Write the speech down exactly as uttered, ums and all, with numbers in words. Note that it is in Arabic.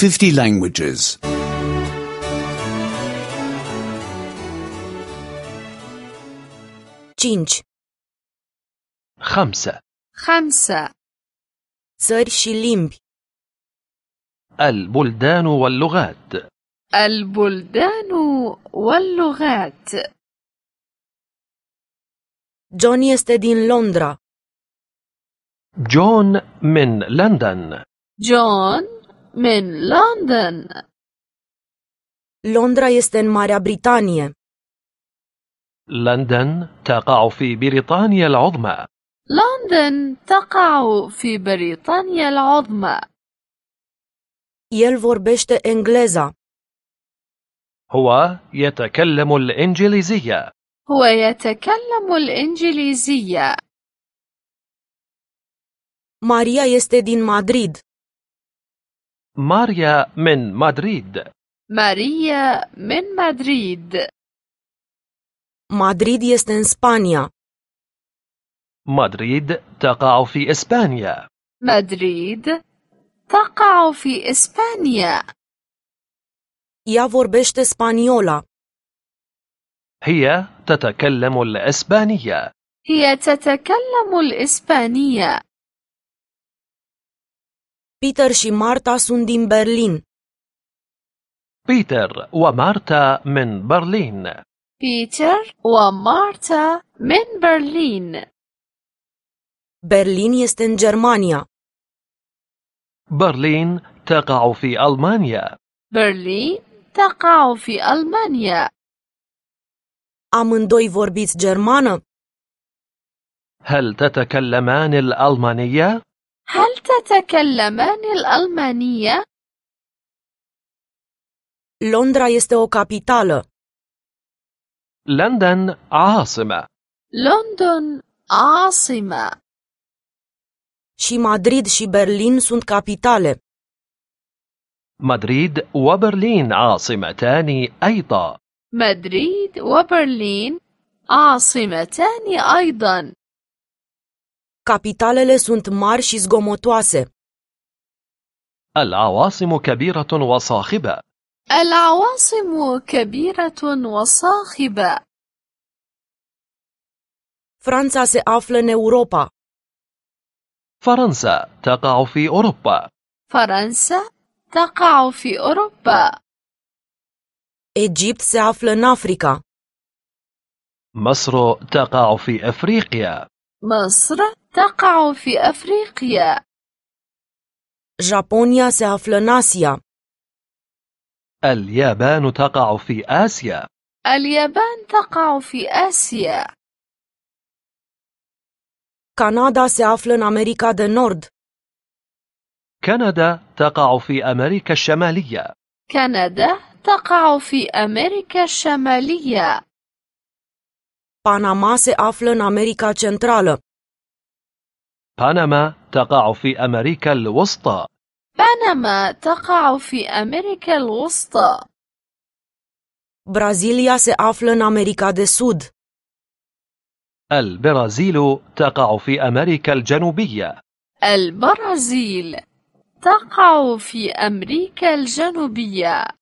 fifty languages. cinci. خمسة. خمسة. Țări și limbi. البلدان واللغات. البلدان واللغات. John este din Londra. جون من لندن. جون من لندن. Londra este în Marea Britanie. لندن تقع في بريطانيا العظمى. لندن تقع في بريطانيا العظمى. El vorbește engleza. هو يتكلم الإنجليزية. هو يتكلم الإنجليزية. Maria este din Madrid. ماريا من مدريد. ماريا من مدريد. Madrid este în Spania. مدريد تقع في إسبانيا. مدريد تقع في إسبانيا. Ea vorbește spaniola. هي تتكلم الإسبانية. هي تتكلم الإسبانية. Peter și Marta sunt din Berlin. بيتر ومارتا من برلين. بيتر ومارتا من برلين. Berlin este în Germania. برلين تقع في ألمانيا. برلين تقع في ألمانيا. Amândoi vorbiți germană? هل تتكلمان الألمانية؟ هل تتكلمان الألمانية؟ Londra este o capitală. لندن عاصمة. لندن عاصمة. Și Madrid și Berlin sunt capitale. مدريد وبرلين عاصمتان أيضا. مدريد وبرلين عاصمتان أيضا. Capitalele sunt mari și zgomotoase. العواصم كبيرة وصاخبة. العواصم كبيرة وصاخبة. Franța se află în Europa. فرنسا تقع في أوروبا. فرنسا تقع في أوروبا. Egipt se află în Africa. مصر تقع في أفريقيا. مصر تقع في أفريقيا. Japonia se află în Asia. اليابان تقع في آسيا. اليابان تقع في آسيا. Canada se află în America de Nord. كندا تقع في أمريكا الشمالية. كندا تقع في أمريكا الشمالية. Panama se află în America Centrală. بنما تقع في أمريكا الوسطى. بنما تقع في أمريكا الوسطى. Brazilia se află în America de Sud. البرازيل تقع في أمريكا الجنوبية. البرازيل تقع في أمريكا الجنوبية.